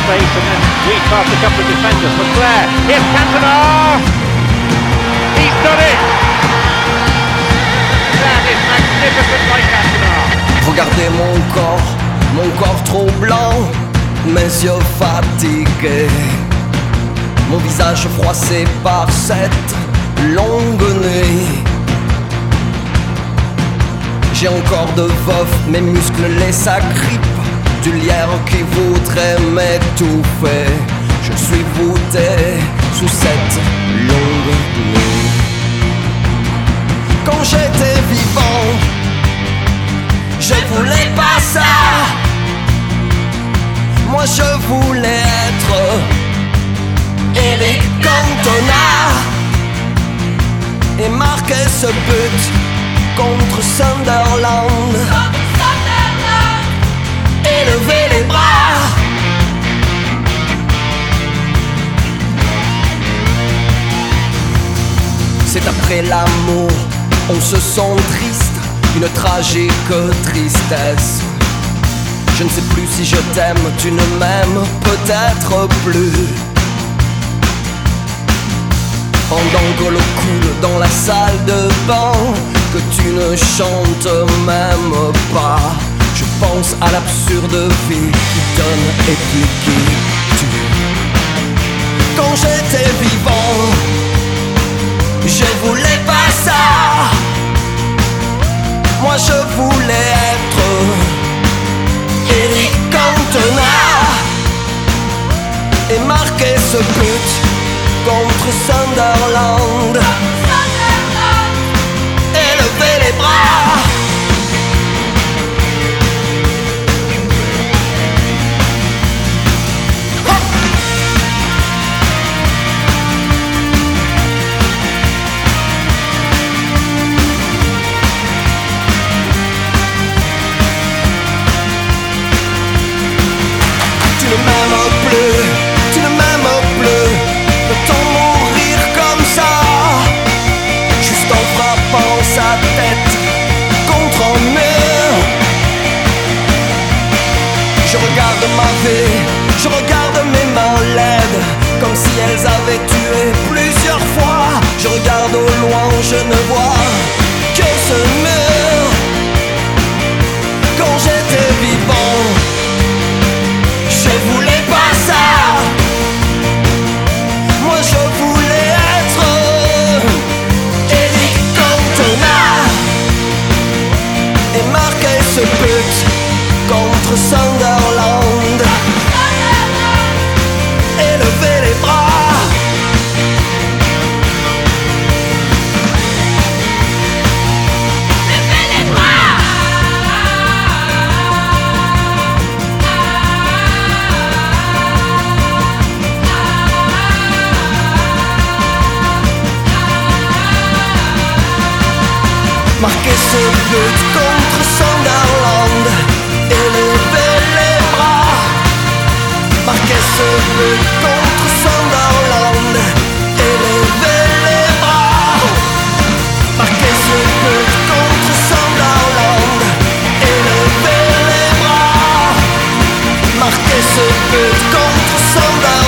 space and then weave past a couple of defenders. Leclerc, here's Cantona! He's done it! That is magnificent by Cantona! Regardez mon corps trop blanc, mes yeux fatigués, mon visage froissé par cette longue nuit. J'ai encore de veuf, mes muscles les s'agrippent du lierre qui voudrait m'étouffer. Je suis voûté sous cette longue nuit. Quand j'étais vivant, je voulais pas ça. Moi je voulais être Eric Cantona et marquer ce but contre Sunderland. Et lever les bras. C'est après l'amour, on se sent triste, une tragique tristesse. Je ne sais plus si je t'aime, tu ne m'aimes peut-être plus. Pendant que l'eau coule dans la salle de bain, que tu ne chantes même pas, je pense à l'absurde vie qui donne et puis qui tue. Quand j'étais vivant, je voulais pas ça. Moi je voulais être Eric Cantona et marquer ce but contre Sunderland. Et lever les bras. Tu ne m'aimes plus, tu ne m'aimes plus. Peut-on mourir comme ça, juste en frappant sa tête contre un mur? Je regarde ma vie, je regarde mes mains laides, comme si elles avaient tué plusieurs fois. Je regarde au loin, je ne vois que ce mur. Quand j'étais vivant, je voulais pas ça. Moi je voulais être Eric Cantona et marquer ce but contre Sunderland. Et lever les bras. Marquer ce but contre Sunderland et lever les bras. Marquer ce but contre Sunderland et lever les bras. Marquer ce but contre Sunderland et lever les bras. Marquer ce but contre Sunderland.